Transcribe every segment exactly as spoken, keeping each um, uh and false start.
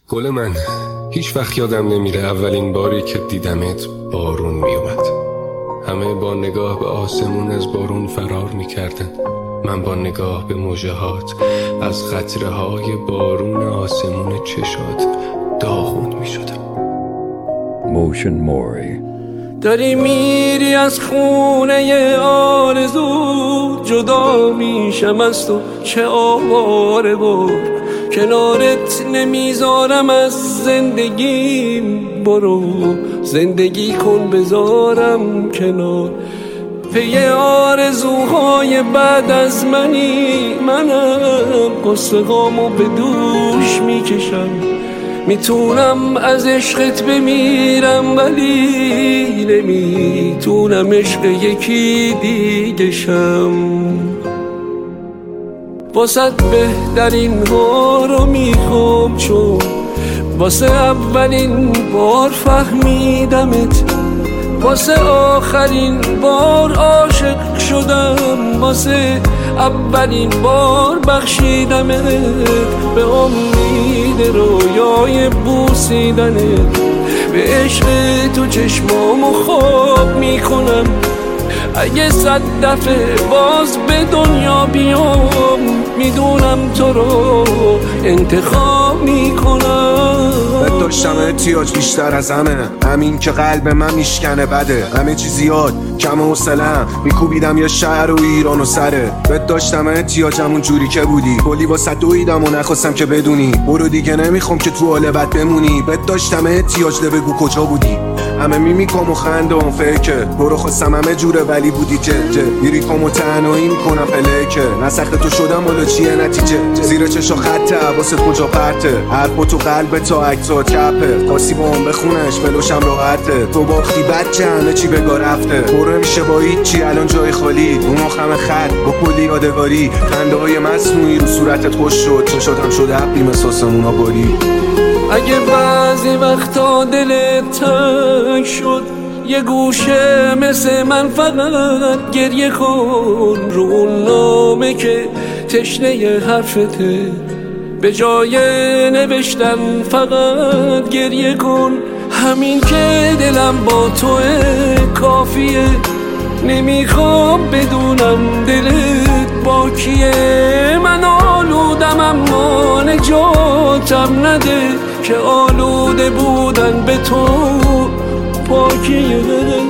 گل من، هیچ وقت یادم نمیره اولین باری که دیدمت بارون میومد. همه با نگاه به آسمون از بارون فرار میکردن، من با نگاه به موجهات از قطره های بارون آسمون چشات داغون میشدم. موشن موری. داری میری از خونه آرزو، جدا میشم از تو چه آواره بار، کنارت نمیذارم از زندگیم، برو زندگی کن بذارم کنار. پی آرزوهای بعد از منی، منم قصه هامو به دوش میکشم، میتونم از عشقت بمیرم ولی نمیتونم عشق یکی دیگه شم. واسه بهترین ها رو میخوام، چون واسه اولین بار فهمیدمت، واسه آخرین بار عاشق شدم، واسه اولین بار بخشیدمت، به امید رویای بوسیدنت، به عشق تو چشمامو خواب میکنم. اگه صد دفعه باز به دنیا بیام، میدونم تو رو انتخاب میکنم. داشتم احتیاج بیشتر از همه، همین که قلب من میشکنه بده، همه چی زیاد کم حوصله‌ام، میکوبیدم یه شهر و ایران و سره. بهت داشتم احتیاج همون جوری که بودی، کلی واسه دویدم و نخواستم که بدونی، برو دیگه نمیخوام که تو حال بد بمونی. بهت داشتم احتیاج ده بگو کجا بودی، همه میمیکم و خنده اون فیکه، برو خواستم همه جوره ولی بودی جه میریکم و تنهایی میکنم پلیکه، نسخت تو شدم ولی چیه نتیجه، زیر چشا خطه حواست کجا پرته، حرف تو قلب تا اکتات کپه، خاصی با هم بخونش بلوشم راحته، تو باختی بچه همه چی بگاه رفته، برو میشه با هیچی الان جای خالی، رو مخم خط با کلی یادگاری، خنده های مصنوعی رو صورتت خوش شد، چشاتم شده حقی مثل سمونا باری. اگه بعضی وقتا دلت تنگ شد، یه گوشه مثل من فقط گریه کن، رو اون نامه که تشنه حرفته، به جای نوشتن فقط گریه کن. همین که دلم با توه کافیه، نمیخوام بدونم دلت با کیه. من آلودم اما نجاتم نده، که آلوده بودن به تو پاکیه.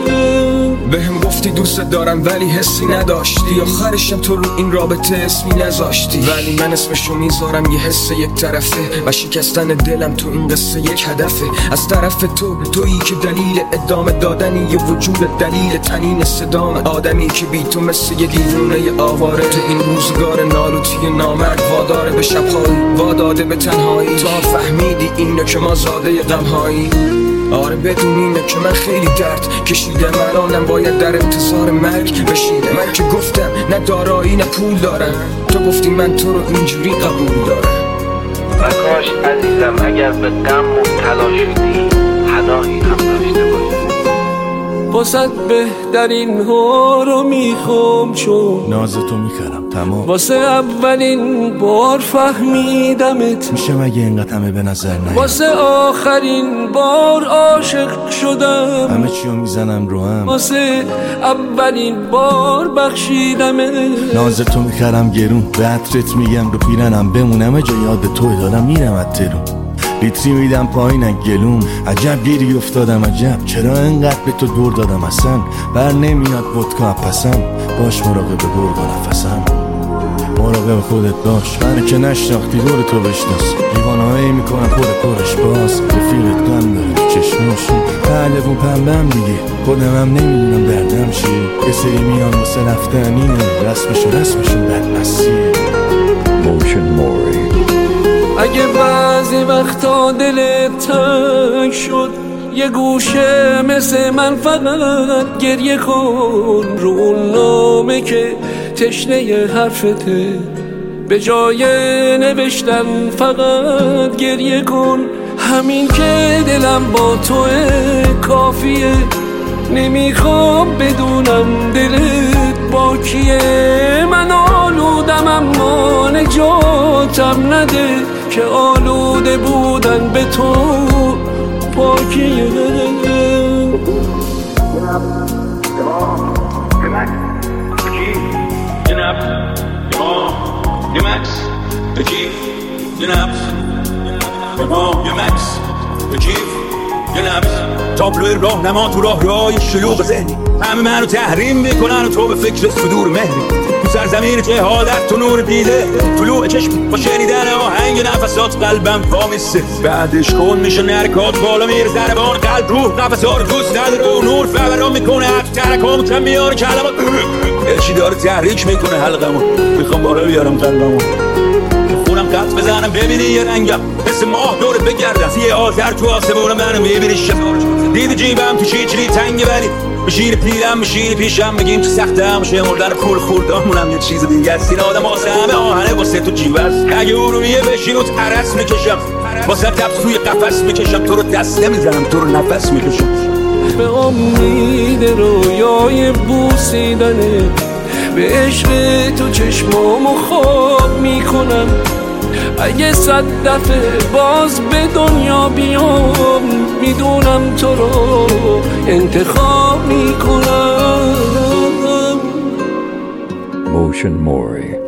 بهم گفتی دوست دارم ولی حسی نداشتی، آخرشم تو رو این رابطه اسمی نذاشتی، ولی من اسمشو میذارم یه حس یک طرفه، و شکستن دلم تو این قصه یک هدفه. از طرف تو، تویی که دلیل ادامه دادنی یه وجود، دلیل تنین صدام آدمی که بی تو مثل یه دیوونه آواره، تو این روزگار نالوتی نامرد واداره به شبهایی، واداده به تنهایی، تا فهمیدی اینو که ما زاده غمهایی. آره بدون اینه که من خیلی درد کشیدم، الانم باید در انتظار مرگ بشینم. من که گفتم نه دارایی نه پول دارم، تو گفتی من تو رو اینجوری قبول دارم. و کاش عزیزم اگر به غم مبتلا شدی، پناهی هم داشته باشی. واسه بهترین ها رو میخوام، چون نازتو میکردم تمام، واسه اولین بار فهمیدمت، میشم اگه اینقدر همه به نظر نیاد، واسه آخرین بار عاشق شدم، همه چیو میزنم رو هم، واسه اولین بار بخشیدمت. نازتو میکردم گرون، به عطرت میگم رو پیرنم بمونم، جا یاد توی دارم میرم از ترون، لیتری میدم پایین گلوم، عجب گیری افتادم عجب، چرا انقدر به تو دور دادم اصلا، بر نمیاد ودکا پسم، باش مراقب گرگ و نفسم، مراقب خودت باش، من که نشناختی دور تو بشناس، دیوانهایی میکنم پر پرش باز، رفیقت گم داره تو چشماشون، قلبون پنبم دیگه، خودم هم نمیدونم دردم چیه، یه سری میان واسه رفتن اینه، رسمشو رسمشون بدمسیه. موشن موری. اگه بعضی وقتا دلت تنگ شد، یه گوشه مثل من فقط گریه کن، رو اون نامه که تشنه حرفته، به جای نوشتن فقط گریه کن. همین که دلم با توه کافیه، نمیخوام بدونم دلت با کیه. من آلودم اما نجاتم نده، که آلوده بودن به تو پاکیه. تابلوی راه نما تو راه رای شلوغ ذهنی، همه منو تحریم میکنن و تو به فکر صدور مهری. تو سرزمین جهالت تو نور دیده، طلوع چشم با شنیدن آهنگ نفسات قلبم وامیسته. بعدش کن میشه نرکات بالا میره ضربان قلب روح نفسا رو دوست نداره و نور فوران میکنه حتی ترکام کم میاره کلمات چی داره تحریک میکنه حلقمو. میخوام بالا بیارم قلبمو خونم قط بزنم ببینی یه رنگم مثل ماه دورت بگردم یه آتر تو آسمون منو میبینی شفار دیدی جیبم تو چیچلی تنگه ولی بشیر پیرم بشیر پیشم بگیم تو سختم شمردن پول خوردامونم یه چیز دیگه است. این آدم واسه همه آهنه واسه تو جیب است. اگه ارومیه بشین و ترس میکشم واسه تبس توی قفس میکشم تو رو دست نمیزنم تو رو نفس میکشم. به امید رویای بوسیدنه به عشق تو چشمامو خواب میکنم. اگه صد دفعه باز به دنیا بیام میدونم تو رو انتخاب میکنم. Motion Mori.